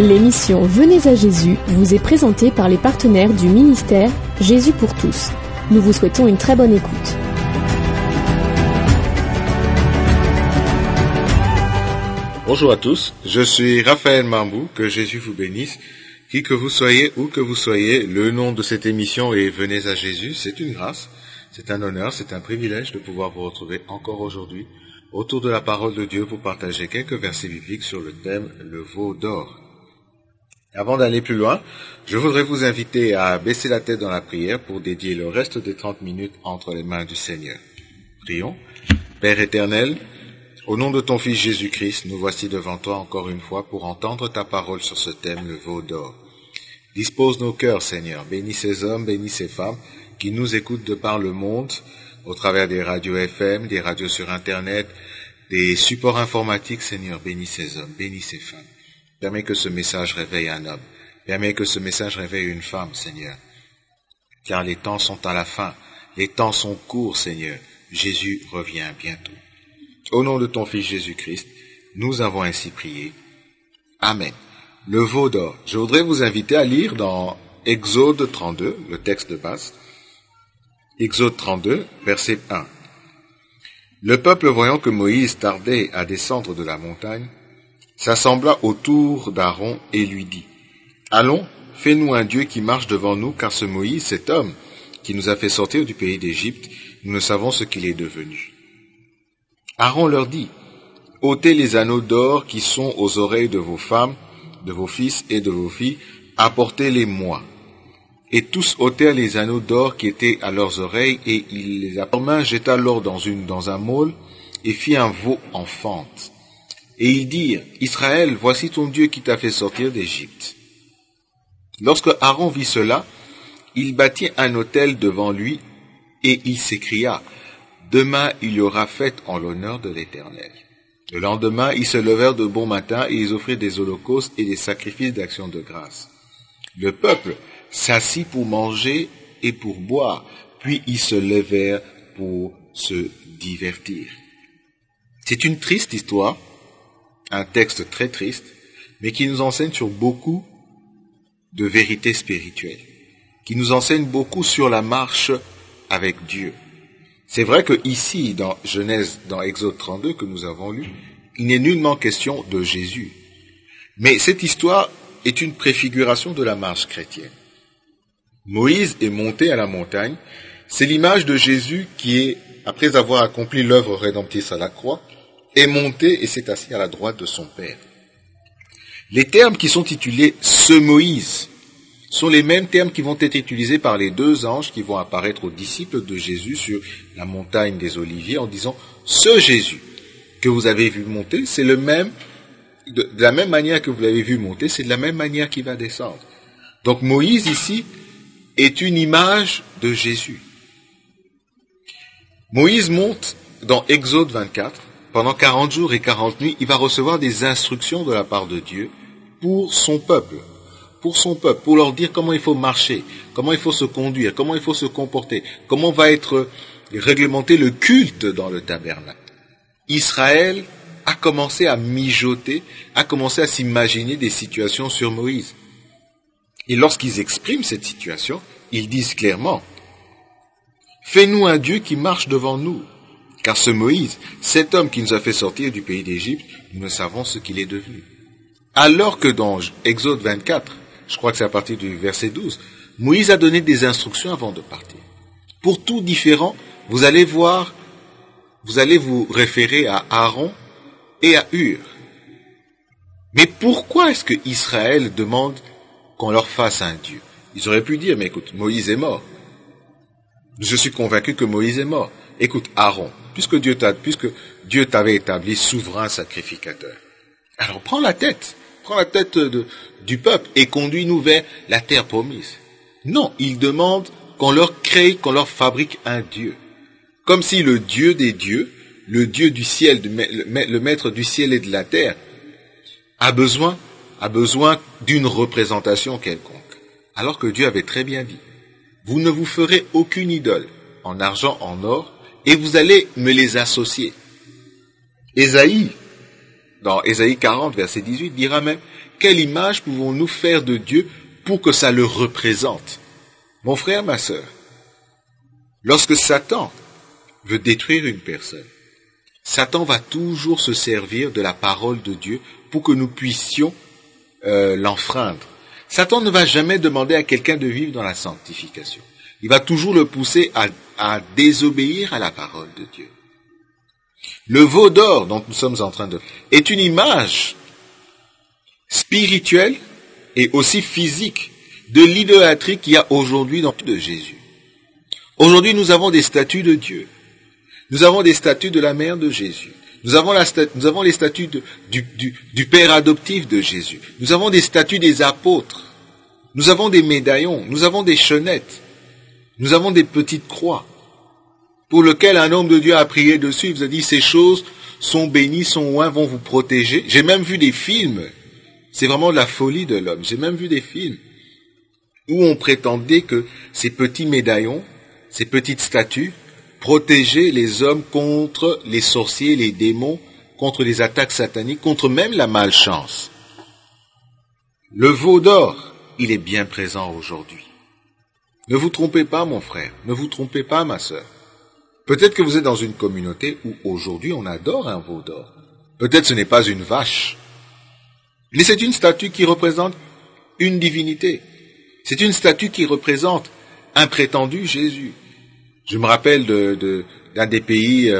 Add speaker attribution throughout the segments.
Speaker 1: L'émission Venez à Jésus vous est présentée par les partenaires du ministère Jésus pour tous. Nous vous souhaitons une très bonne écoute.
Speaker 2: Bonjour à tous, je suis Raphaël Mambou, que Jésus vous bénisse. Qui que vous soyez, où que vous soyez, le nom de cette émission est Venez à Jésus. C'est une grâce, c'est un honneur, c'est un privilège de pouvoir vous retrouver encore aujourd'hui autour de la parole de Dieu pour partager quelques versets bibliques sur le thème le veau d'or. Avant d'aller plus loin, je voudrais vous inviter à baisser la tête dans la prière pour dédier le reste des 30 minutes entre les mains du Seigneur. Prions. Père éternel, au nom de ton Fils Jésus-Christ, nous voici devant toi encore une fois pour entendre ta parole sur ce thème, le veau d'or. Dispose nos cœurs, Seigneur. Bénis ces hommes, bénis ces femmes qui nous écoutent de par le monde, au travers des radios FM, des radios sur Internet, des supports informatiques. Seigneur, bénis ces hommes, bénis ces femmes. Permets que ce message réveille un homme. Permets que ce message réveille une femme, Seigneur. Car les temps sont à la fin. Les temps sont courts, Seigneur. Jésus revient bientôt. Au nom de ton Fils Jésus-Christ, nous avons ainsi prié. Amen. Le veau d'or. Je voudrais vous inviter à lire dans Exode 32, le texte de base. Exode 32, verset 1. Le peuple, voyant que Moïse tardait à descendre de la montagne, s'assembla autour d'Aaron et lui dit, « Allons, fais-nous un Dieu qui marche devant nous, car ce Moïse, cet homme qui nous a fait sortir du pays d'Égypte, nous ne savons ce qu'il est devenu. » Aaron leur dit, « ôtez les anneaux d'or qui sont aux oreilles de vos femmes, de vos fils et de vos filles, apportez-les-moi. » Et tous ôtèrent les anneaux d'or qui étaient à leurs oreilles, et il les apporta, jeta l'or dans un môle, et fit un veau en fente. Et ils dirent, « Israël, voici ton Dieu qui t'a fait sortir d'Égypte. » Lorsque Aaron vit cela, il bâtit un autel devant lui, et il s'écria, « Demain il y aura fête en l'honneur de l'Éternel. » Le lendemain, ils se levèrent de bon matin, et ils offrirent des holocaustes et des sacrifices d'action de grâce. Le peuple s'assit pour manger et pour boire, puis ils se levèrent pour se divertir. C'est une triste histoire, un texte très triste, mais qui nous enseigne sur beaucoup de vérités spirituelles, qui nous enseigne beaucoup sur la marche avec Dieu. C'est vrai que ici, dans Genèse, dans Exode 32 que nous avons lu, il n'est nullement question de Jésus. Mais cette histoire est une préfiguration de la marche chrétienne. Moïse est monté à la montagne. C'est l'image de Jésus qui est, après avoir accompli l'œuvre rédemptrice à la croix, est monté et s'est assis à la droite de son Père. Les termes qui sont titulés « ce Moïse » sont les mêmes termes qui vont être utilisés par les deux anges qui vont apparaître aux disciples de Jésus sur la montagne des Oliviers en disant « ce Jésus que vous avez vu monter, c'est le même, de la même manière que vous l'avez vu monter, c'est de la même manière qu'il va descendre. » Donc Moïse ici est une image de Jésus. Moïse monte dans Exode 24. Pendant 40 jours et 40 nuits, il va recevoir des instructions de la part de Dieu pour son peuple, pour leur dire comment il faut marcher, comment il faut se conduire, comment il faut se comporter, comment va être réglementé le culte dans le tabernacle. Israël a commencé à mijoter, a commencé à s'imaginer des situations sur Moïse. Et lorsqu'ils expriment cette situation, ils disent clairement, « Fais-nous un Dieu qui marche devant nous. » Car ce Moïse, cet homme qui nous a fait sortir du pays d'Égypte, nous ne savons ce qu'il est devenu. Alors que dans Exode 24, je crois que c'est à partir du verset 12, Moïse a donné des instructions avant de partir. Pour tout différent, vous allez vous référer à Aaron et à Hur. Mais pourquoi est-ce que Israël demande qu'on leur fasse un Dieu? Ils auraient pu dire, mais écoute, Moïse est mort. Je suis convaincu que Moïse est mort. Écoute, Aaron, puisque Dieu t'avait établi souverain sacrificateur, alors prends la tête du peuple et conduis-nous vers la terre promise. Non, il demande qu'on leur crée, qu'on leur fabrique un Dieu. Comme si le Dieu des dieux, le Dieu du ciel, le maître du ciel et de la terre, a besoin d'une représentation quelconque. Alors que Dieu avait très bien dit, vous ne vous ferez aucune idole, en argent, en or, et vous allez me les associer. Ésaïe, dans Ésaïe 40, verset 18, dira même, quelle image pouvons-nous faire de Dieu pour que ça le représente? Mon frère, ma sœur, lorsque Satan veut détruire une personne, Satan va toujours se servir de la parole de Dieu pour que nous puissions l'enfreindre. Satan ne va jamais demander à quelqu'un de vivre dans la sanctification. Il va toujours le pousser à désobéir à la parole de Dieu. Le veau d'or dont nous sommes en train de... est une image spirituelle et aussi physique de l'idolâtrie qu'il y a aujourd'hui dans de Jésus. Aujourd'hui, nous avons des statues de Dieu. Nous avons des statues de la mère de Jésus. Nous avons les statues du père adoptif de Jésus. Nous avons des statues des apôtres. Nous avons des médaillons. Nous avons des chaînettes. Nous avons des petites croix pour lesquelles un homme de Dieu a prié dessus. Il vous a dit, ces choses sont bénies, sont oints, vont vous protéger. J'ai même vu des films. C'est vraiment de la folie de l'homme. J'ai même vu des films où on prétendait que ces petits médaillons, ces petites statues, protégeaient les hommes contre les sorciers, les démons, contre les attaques sataniques, contre même la malchance. Le veau d'or, il est bien présent aujourd'hui. Ne vous trompez pas, mon frère, ne vous trompez pas, ma sœur. Peut-être que vous êtes dans une communauté où aujourd'hui on adore un veau d'or. Peut-être ce n'est pas une vache. Mais c'est une statue qui représente une divinité. C'est une statue qui représente un prétendu Jésus. Je me rappelle d'un des pays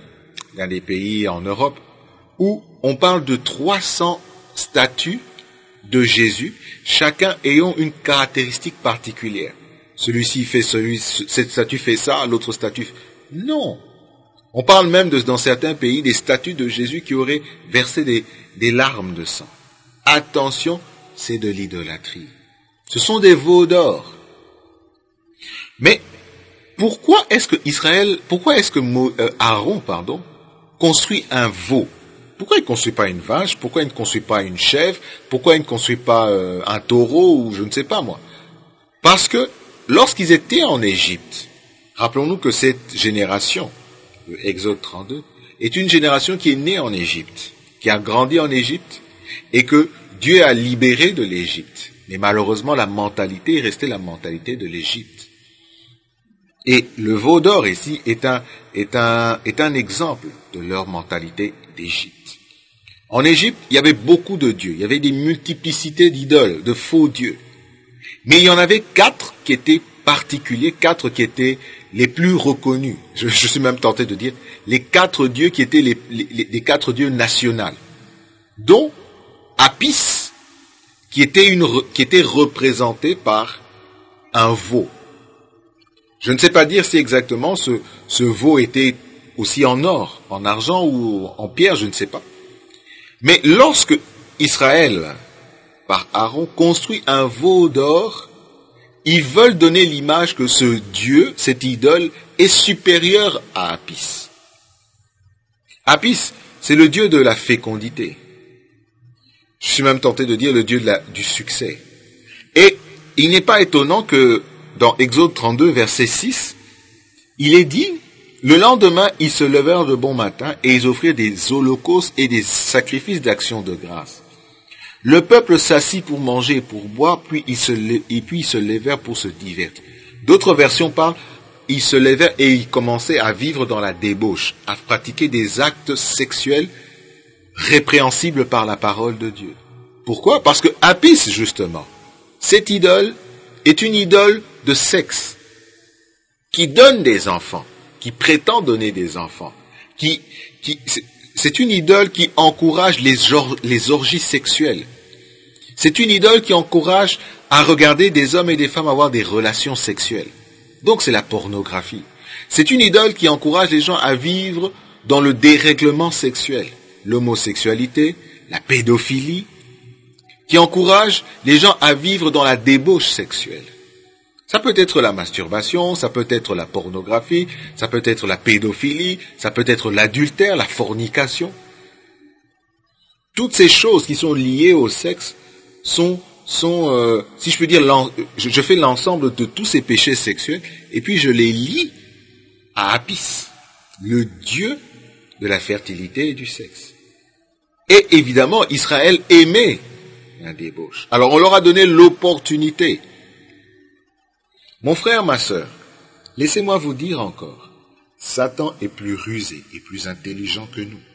Speaker 2: en Europe où on parle de 300 statues de Jésus, chacun ayant une caractéristique particulière. Celui-ci fait cette statue fait ça, l'autre statue... Non. On parle même dans certains pays des statues de Jésus qui auraient versé des larmes de sang. Attention, c'est de l'idolâtrie. Ce sont des veaux d'or. Mais pourquoi est-ce que Aaron, construit un veau? Pourquoi il ne construit pas une vache? Pourquoi il ne construit pas une chèvre? Pourquoi il ne construit pas un taureau ou je ne sais pas moi? Parce que lorsqu'ils étaient en Égypte, rappelons-nous que cette génération, Exode 32, est une génération qui est née en Égypte, qui a grandi en Égypte et que Dieu a libéré de l'Égypte. Mais malheureusement, la mentalité est restée la mentalité de l'Égypte. Et le veau d'or ici est un exemple de leur mentalité d'Égypte. En Égypte, il y avait beaucoup de dieux, il y avait des multiplicités d'idoles, de faux dieux. Mais il y en avait 4 qui étaient particuliers, 4 qui étaient les plus reconnus. Je suis même tenté de dire les 4 dieux qui étaient les 4 dieux nationaux, dont Apis, qui était représenté par un veau. Je ne sais pas dire si exactement ce veau était aussi en or, en argent ou en pierre, je ne sais pas. Mais lorsque Israël, par Aaron, construit un veau d'or, ils veulent donner l'image que ce Dieu, cette idole, est supérieur à Apis. Apis, c'est le Dieu de la fécondité. Je suis même tenté de dire le Dieu du succès. Et il n'est pas étonnant que dans Exode 32, verset 6, il est dit, le lendemain, ils se levèrent de bon matin et ils offrirent des holocaustes et des sacrifices d'action de grâce. Le peuple s'assit pour manger et pour boire, puis ils se levèrent pour se divertir. D'autres versions parlent, ils se levèrent et ils commençaient à vivre dans la débauche, à pratiquer des actes sexuels répréhensibles par la parole de Dieu. Pourquoi? Parce que Apis, justement, cette idole est une idole de sexe, qui donne des enfants, qui prétend donner des enfants, c'est une idole qui encourage les orgies sexuelles. C'est une idole qui encourage à regarder des hommes et des femmes avoir des relations sexuelles. Donc c'est la pornographie. C'est une idole qui encourage les gens à vivre dans le dérèglement sexuel, l'homosexualité, la pédophilie, qui encourage les gens à vivre dans la débauche sexuelle. Ça peut être la masturbation, ça peut être la pornographie, ça peut être la pédophilie, ça peut être l'adultère, la fornication. Toutes ces choses qui sont liées au sexe sont si je peux dire, je fais l'ensemble de tous ces péchés sexuels et puis je les lie à Apis, le dieu de la fertilité et du sexe. Et évidemment, Israël aimait un débauche. Alors on leur a donné l'opportunité. Mon frère, ma sœur, laissez-moi vous dire encore, Satan est plus rusé et plus intelligent que nous.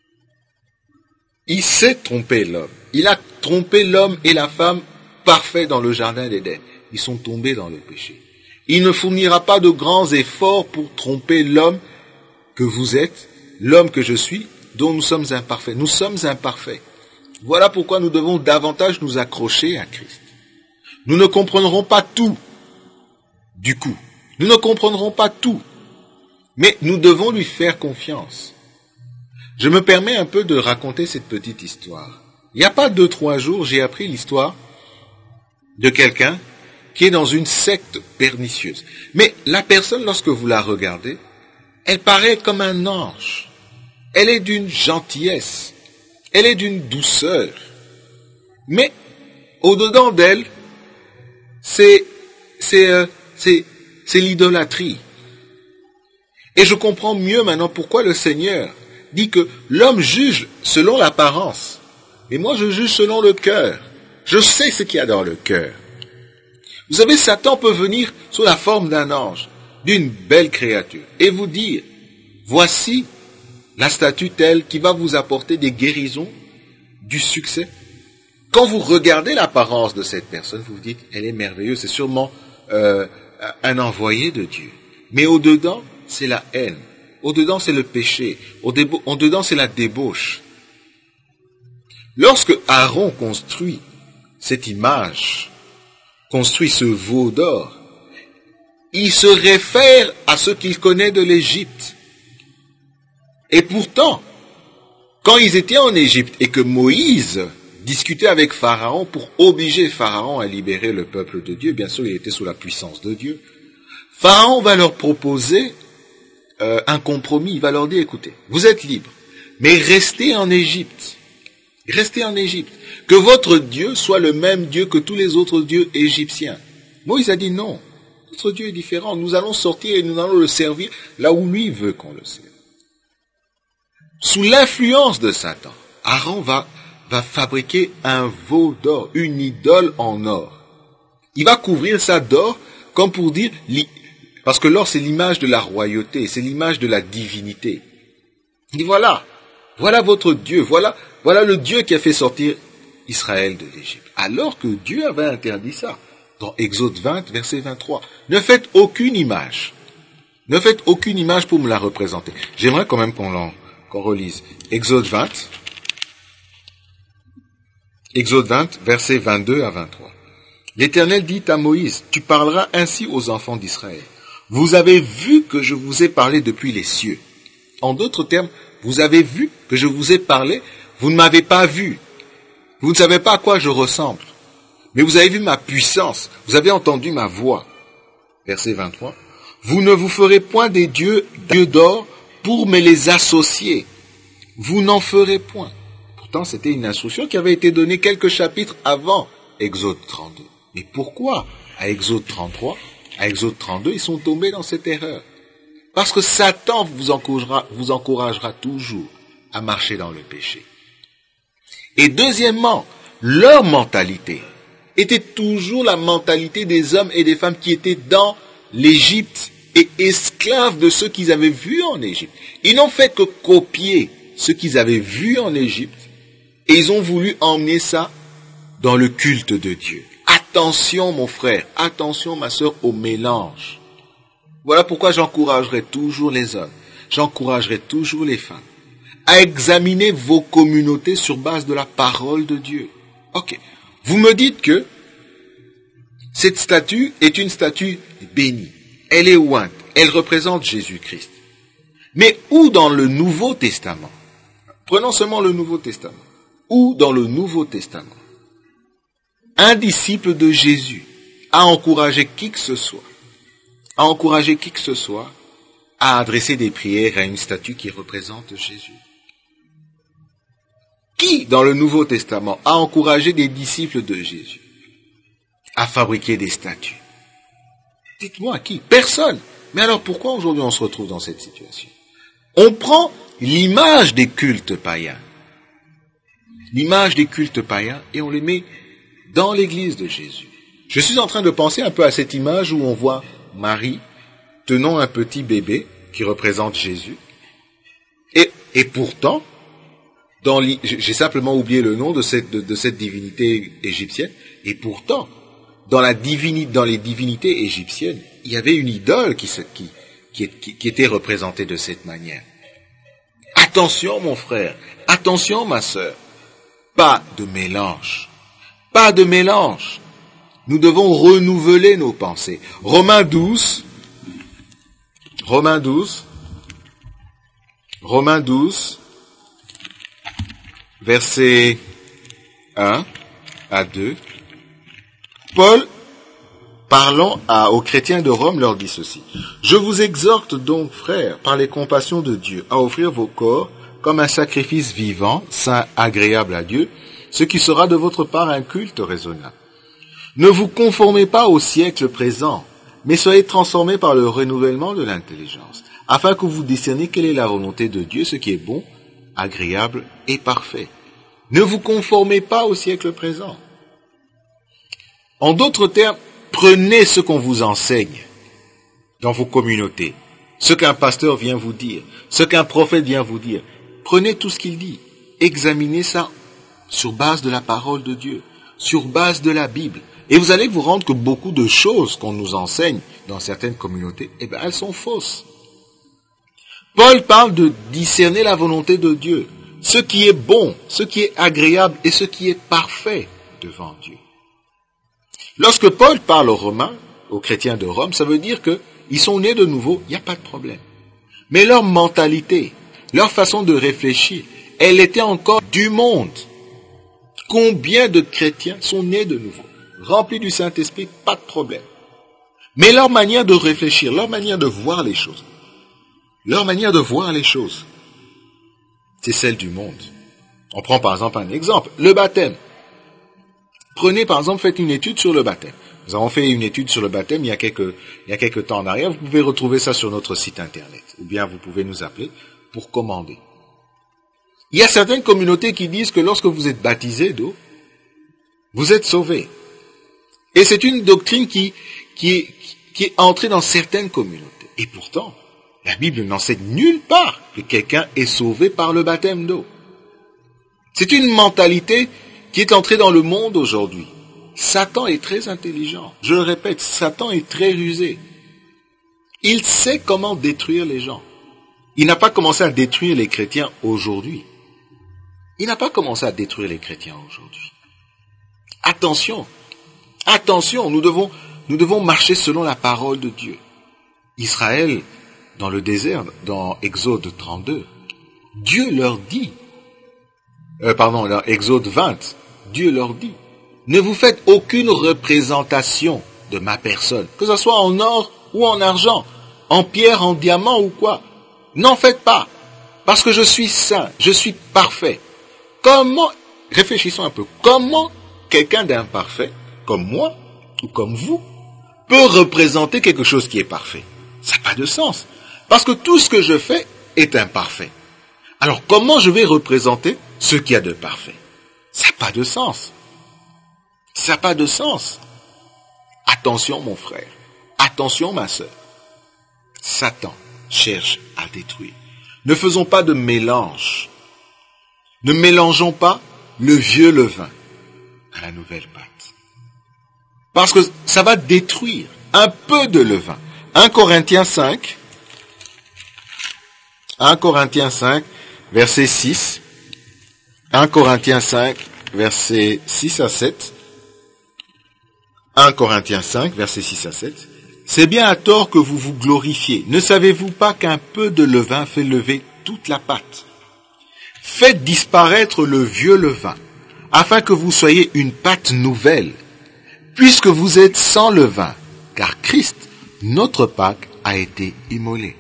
Speaker 2: Il sait tromper l'homme. Il a trompé l'homme et la femme parfaits dans le jardin d'Éden. Ils sont tombés dans le péché. Il ne fournira pas de grands efforts pour tromper l'homme que vous êtes, l'homme que je suis, dont nous sommes imparfaits. Nous sommes imparfaits. Voilà pourquoi nous devons davantage nous accrocher à Christ. Nous ne comprendrons pas tout, du coup. Nous ne comprendrons pas tout, mais nous devons lui faire confiance. Je me permets un peu de raconter cette petite histoire. Il n'y a pas 2-3 jours, j'ai appris l'histoire de quelqu'un qui est dans une secte pernicieuse. Mais la personne, lorsque vous la regardez, elle paraît comme un ange. Elle est d'une gentillesse. Elle est d'une douceur. Mais, au-dedans d'elle, c'est l'idolâtrie. Et je comprends mieux maintenant pourquoi le Seigneur dit que l'homme juge selon l'apparence. Et moi, je juge selon le cœur. Je sais ce qu'il y a dans le cœur. Vous savez, Satan peut venir sous la forme d'un ange, d'une belle créature, et vous dire, voici la statue telle qui va vous apporter des guérisons, du succès. Quand vous regardez l'apparence de cette personne, vous vous dites, elle est merveilleuse, c'est sûrement un envoyé de Dieu. Mais au-dedans, c'est la haine. Au-dedans, c'est le péché. Au-dedans, c'est la débauche. Lorsque Aaron construit cette image, construit ce veau d'or, il se réfère à ce qu'il connaît de l'Égypte. Et pourtant, quand ils étaient en Égypte et que Moïse discutait avec Pharaon pour obliger Pharaon à libérer le peuple de Dieu, bien sûr il était sous la puissance de Dieu, Pharaon va leur proposer un compromis, il va leur dire, écoutez, vous êtes libres, mais restez en Égypte. Restez en Égypte. Que votre Dieu soit le même Dieu que tous les autres dieux égyptiens. Moïse a dit non. Notre Dieu est différent. Nous allons sortir et nous allons le servir là où lui veut qu'on le serve. Sous l'influence de Satan, Aaron va fabriquer un veau d'or, une idole en or. Il va couvrir ça d'or comme pour dire, parce que l'or c'est l'image de la royauté, c'est l'image de la divinité. Il dit voilà votre Dieu, voilà le Dieu qui a fait sortir Israël de l'Égypte. Alors que Dieu avait interdit ça. Dans Exode 20, verset 23. Ne faites aucune image. Ne faites aucune image pour me la représenter. J'aimerais quand même qu'on relise. Exode 20. Exode 20, verset 22 à 23. L'Éternel dit à Moïse, tu parleras ainsi aux enfants d'Israël. Vous avez vu que je vous ai parlé depuis les cieux. En d'autres termes, vous avez vu que je vous ai parlé, vous ne m'avez pas vu. Vous ne savez pas à quoi je ressemble. Mais vous avez vu ma puissance, vous avez entendu ma voix. Verset 23. Vous ne vous ferez point des dieux d'or pour me les associer. Vous n'en ferez point. Pourtant, c'était une instruction qui avait été donnée quelques chapitres avant Exode 32. Mais pourquoi à Exode 33, à Exode 32, ils sont tombés dans cette erreur? Parce que Satan vous encouragera toujours à marcher dans le péché. Et deuxièmement, leur mentalité était toujours la mentalité des hommes et des femmes qui étaient dans l'Égypte et esclaves de ce qu'ils avaient vu en Égypte. Ils n'ont fait que copier ce qu'ils avaient vu en Égypte et ils ont voulu emmener ça dans le culte de Dieu. Attention mon frère, attention ma sœur au mélange. Voilà pourquoi j'encouragerai toujours les hommes, j'encouragerai toujours les femmes à examiner vos communautés sur base de la parole de Dieu. Ok, vous me dites que cette statue est une statue bénie, elle est ointe, elle représente Jésus-Christ. Mais où dans le Nouveau Testament, prenons seulement le Nouveau Testament, où dans le Nouveau Testament, un disciple de Jésus a encouragé qui que ce soit, à adresser des prières à une statue qui représente Jésus? Qui, dans le Nouveau Testament, a encouragé des disciples de Jésus à fabriquer des statues? Dites-moi qui? Personne. Mais alors pourquoi aujourd'hui on se retrouve dans cette situation? On prend l'image des cultes païens. l'image des cultes païens, et on les met dans l'église de Jésus. Je suis en train de penser un peu à cette image où on voit Marie tenant un petit bébé qui représente Jésus. Et pourtant, j'ai simplement oublié le nom de cette divinité égyptienne, et pourtant, dans les divinités égyptiennes, il y avait une idole qui était représentée de cette manière. Attention mon frère, attention ma sœur, pas de mélange, pas de mélange. Nous devons renouveler nos pensées. Romains 12, versets 1 à 2, Paul, parlant aux chrétiens de Rome, leur dit ceci. « Je vous exhorte donc, frères, par les compassions de Dieu, à offrir vos corps comme un sacrifice vivant, saint, agréable à Dieu, ce qui sera de votre part un culte raisonnable. Ne vous conformez pas au siècle présent, mais soyez transformés par le renouvellement de l'intelligence, afin que vous discerniez quelle est la volonté de Dieu, ce qui est bon, agréable et parfait. Ne vous conformez pas au siècle présent. » En d'autres termes, prenez ce qu'on vous enseigne dans vos communautés, ce qu'un pasteur vient vous dire, ce qu'un prophète vient vous dire. Prenez tout ce qu'il dit, examinez ça sur base de la parole de Dieu, sur base de la Bible. Et vous allez vous rendre que beaucoup de choses qu'on nous enseigne dans certaines communautés, elles sont fausses. Paul parle de discerner la volonté de Dieu, ce qui est bon, ce qui est agréable et ce qui est parfait devant Dieu. Lorsque Paul parle aux Romains, aux chrétiens de Rome, ça veut dire qu'ils sont nés de nouveau, il n'y a pas de problème. Mais leur mentalité, leur façon de réfléchir, elle était encore du monde. Combien de chrétiens sont nés de nouveau, remplis du Saint-Esprit, pas de problème. Mais leur manière de réfléchir, leur manière de voir les choses, c'est celle du monde. On prend par exemple un exemple, le baptême. Prenez par exemple, faites une étude sur le baptême. Nous avons fait une étude sur le baptême il y a quelques temps en arrière. Vous pouvez retrouver ça sur notre site internet. Ou bien vous pouvez nous appeler pour commander. Il y a certaines communautés qui disent que lorsque vous êtes baptisé d'eau, vous êtes sauvé. Et c'est une doctrine qui est entrée dans certaines communautés. Et pourtant, la Bible n'enseigne nulle part que quelqu'un est sauvé par le baptême d'eau. C'est une mentalité qui est entrée dans le monde aujourd'hui. Satan est très intelligent. Je le répète, Satan est très rusé. Il sait comment détruire les gens. Il n'a pas commencé à détruire les chrétiens aujourd'hui. Attention, nous devons marcher selon la parole de Dieu. Israël, dans le désert, dans Exode 32, Dieu leur dit, dans Exode 20, Dieu leur dit, ne vous faites aucune représentation de ma personne, que ce soit en or ou en argent, en pierre, en diamant ou quoi. N'en faites pas, parce que je suis saint, je suis parfait. Réfléchissons un peu, comment quelqu'un d'imparfait, comme moi ou comme vous, peut représenter quelque chose qui est parfait? Ça n'a pas de sens, parce que tout ce que je fais est imparfait. Alors comment je vais représenter ce qu'il y a de parfait? Ça n'a pas de sens. Ça n'a pas de sens. Attention mon frère, attention ma sœur. Satan cherche à détruire. Ne faisons pas de mélange. Ne mélangeons pas le vieux levain à la nouvelle pâte. Parce que ça va détruire un peu de levain. 1 Corinthiens 5, verset 6. 1 Corinthiens 5, versets 6 à 7. 1 Corinthiens 5, versets 6 à 7. C'est bien à tort que vous vous glorifiez. Ne savez-vous pas qu'un peu de levain fait lever toute la pâte? Faites disparaître le vieux levain, afin que vous soyez une pâte nouvelle, puisque vous êtes sans levain, car Christ, notre Pâque, a été immolé.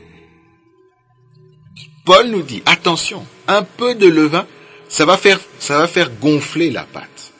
Speaker 2: Paul nous dit, attention, un peu de levain, ça va faire gonfler la pâte.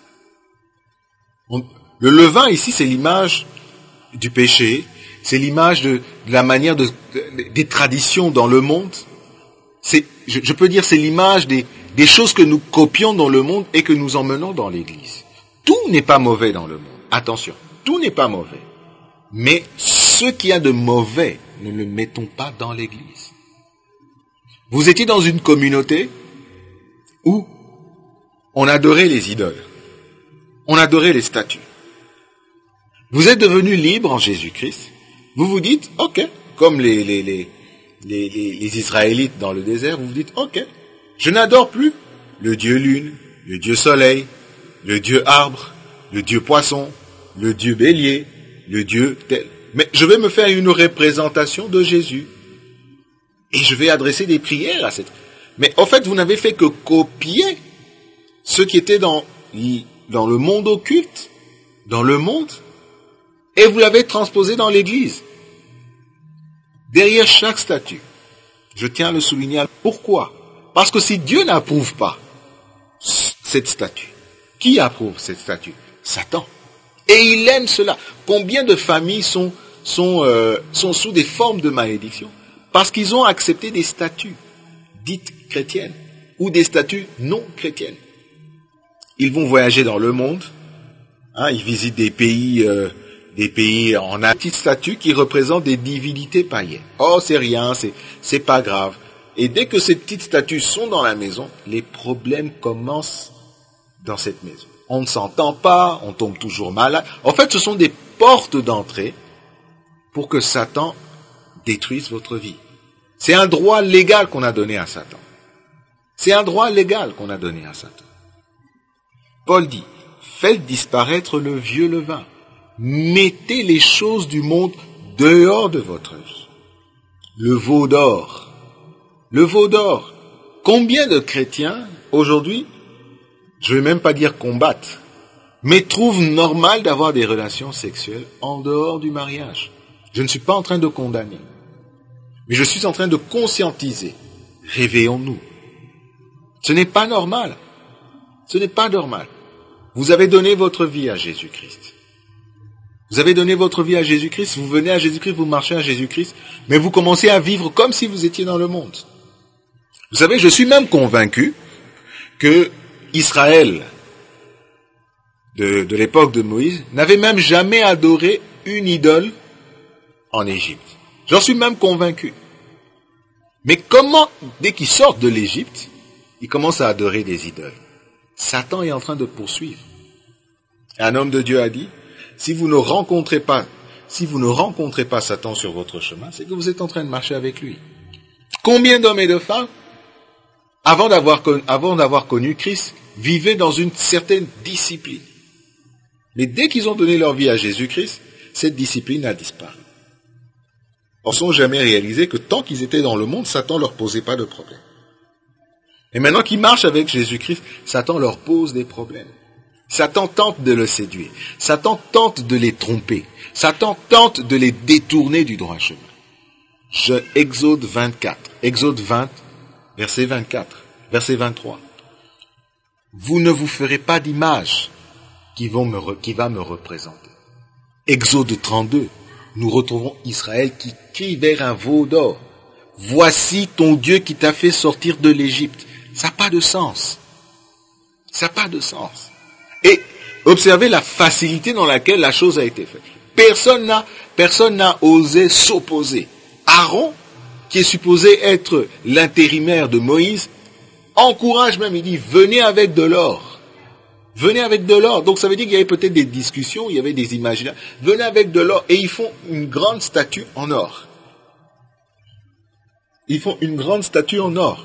Speaker 2: Le levain ici, c'est l'image du péché, c'est l'image de la manière des traditions dans le monde. Je peux dire, c'est l'image des choses que nous copions dans le monde et que nous emmenons dans l'Église. Tout n'est pas mauvais dans le monde. Attention, tout n'est pas mauvais. Mais ce qu'il y a de mauvais, ne le mettons pas dans l'Église. Vous étiez dans une communauté où on adorait les idoles. On adorait les statues. Vous êtes devenu libre en Jésus-Christ. Vous vous dites, ok, comme les Israélites dans le désert, vous vous dites, ok, je n'adore plus le Dieu lune, le Dieu soleil, le Dieu arbre, le Dieu poisson, le Dieu bélier, le Dieu tel. Mais je vais me faire une représentation de Jésus. Et je vais adresser des prières à cette... Mais en fait, vous n'avez fait que copier ce qui était dans le monde occulte, dans le monde, et vous l'avez transposé dans l'Église. Derrière chaque statue, je tiens à le souligner. Pourquoi? Parce que si Dieu n'approuve pas cette statue, qui approuve cette statue? Satan. Et il aime cela. Combien de familles sont sous des formes de malédiction? Parce qu'ils ont accepté des statues dites chrétiennes ou des statues non chrétiennes. Ils vont voyager dans le monde, ils visitent des pays en a petites statues qui représentent des divinités païennes. Oh, c'est rien, c'est pas grave. Et dès que ces petites statues sont dans la maison, les problèmes commencent dans cette maison. On ne s'entend pas, on tombe toujours malade. En fait, ce sont des portes d'entrée pour que Satan détruise votre vie. C'est un droit légal qu'on a donné à Satan. C'est un droit légal qu'on a donné à Satan. Paul dit, faites disparaître le vieux levain. Mettez les choses du monde dehors de votre vie. Le veau d'or. Le veau d'or. Combien de chrétiens, aujourd'hui, je ne vais même pas dire combattent, mais trouvent normal d'avoir des relations sexuelles en dehors du mariage. Je ne suis pas en train de condamner, mais je suis en train de conscientiser. Réveillons-nous. Ce n'est pas normal. Ce n'est pas normal. Vous avez donné votre vie à Jésus-Christ. Vous avez donné votre vie à Jésus-Christ, vous venez à Jésus-Christ, vous marchez à Jésus-Christ, mais vous commencez à vivre comme si vous étiez dans le monde. Vous savez, je suis même convaincu que Israël, de l'époque de Moïse, n'avait même jamais adoré une idole en Égypte. J'en suis même convaincu. Mais comment, dès qu'ils sortent de l'Égypte, ils commencent à adorer des idoles? Satan est en train de poursuivre. Un homme de Dieu a dit, si vous ne rencontrez pas Satan sur votre chemin, c'est que vous êtes en train de marcher avec lui. Combien d'hommes et de femmes, avant d'avoir connu Christ, vivaient dans une certaine discipline. Mais dès qu'ils ont donné leur vie à Jésus-Christ, cette discipline a disparu. Ils ne sont jamais réalisé que tant qu'ils étaient dans le monde, Satan ne leur posait pas de problème. Et maintenant qu'ils marchent avec Jésus-Christ, Satan leur pose des problèmes. Satan tente de le séduire. Satan tente de les tromper. Satan tente de les détourner du droit chemin. Exode 24, Exode 20, verset 24, verset 23. Vous ne vous ferez pas d'image qui va me représenter. Exode 32, nous retrouvons Israël qui crie vers un veau d'or. Voici ton Dieu qui t'a fait sortir de l'Égypte. Ça n'a pas de sens. Ça n'a pas de sens. Et observez la facilité dans laquelle la chose a été faite. Personne n'a osé s'opposer. Aaron, qui est supposé être l'intérimaire de Moïse, encourage même, il dit, venez avec de l'or. Venez avec de l'or. Donc ça veut dire qu'il y avait peut-être des discussions, il y avait des imaginaires. Venez avec de l'or et ils font une grande statue en or. Ils font une grande statue en or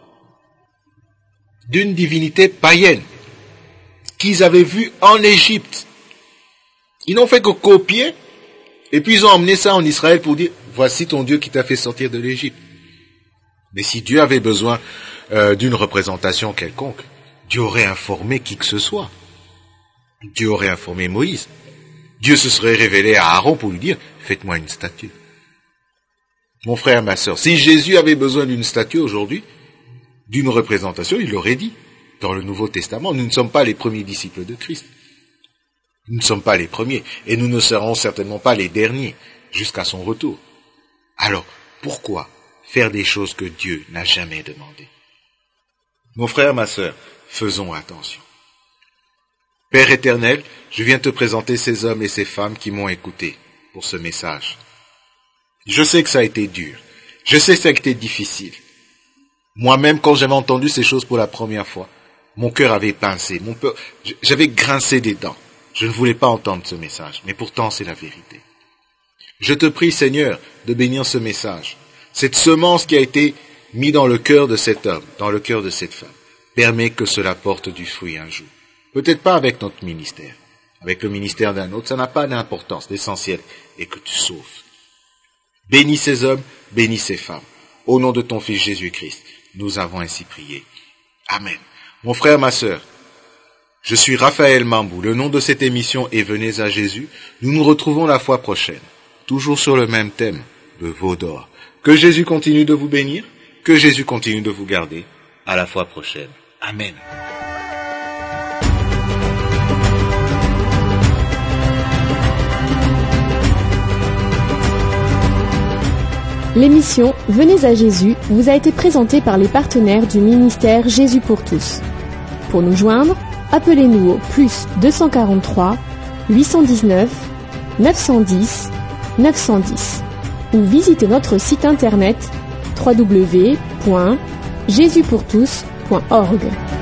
Speaker 2: d'une divinité païenne qu'ils avaient vue en Égypte. Ils n'ont fait que copier et puis ils ont emmené ça en Israël pour dire voici ton Dieu qui t'a fait sortir de l'Égypte. Mais si Dieu avait besoin d'une représentation quelconque, Dieu aurait informé qui que ce soit. Dieu aurait informé Moïse. Dieu se serait révélé à Aaron pour lui dire faites-moi une statue. Mon frère, ma sœur, si Jésus avait besoin d'une statue aujourd'hui, d'une représentation, il l'aurait dit dans le Nouveau Testament. Nous ne sommes pas les premiers disciples de Christ. Nous ne sommes pas les premiers et nous ne serons certainement pas les derniers jusqu'à son retour. Alors, pourquoi faire des choses que Dieu n'a jamais demandées. Mon frère, ma sœur, faisons attention. Père éternel, je viens te présenter ces hommes et ces femmes qui m'ont écouté pour ce message. Je sais que ça a été dur. Je sais que ça a été difficile. Moi-même, quand j'avais entendu ces choses pour la première fois, mon cœur avait pincé, j'avais grincé des dents. Je ne voulais pas entendre ce message, mais pourtant c'est la vérité. Je te prie, Seigneur, de bénir ce message. Cette semence qui a été mise dans le cœur de cet homme, dans le cœur de cette femme, permet que cela porte du fruit un jour. Peut-être pas avec notre ministère. Avec le ministère d'un autre, ça n'a pas d'importance. L'essentiel est que tu sauves. Bénis ces hommes, bénis ces femmes. Au nom de ton Fils Jésus-Christ, nous avons ainsi prié. Amen. Mon frère, ma sœur, je suis Raphaël Mambou. Le nom de cette émission est Venez à Jésus. Nous nous retrouvons la fois prochaine, toujours sur le même thème, le veau d'or. Que Jésus continue de vous bénir, que Jésus continue de vous garder. À la fois prochaine. Amen.
Speaker 1: L'émission Venez à Jésus vous a été présentée par les partenaires du ministère Jésus pour tous. Pour nous joindre, appelez-nous au +243 819 910 910 ou visitez notre site internet www.jesuspourtous.org.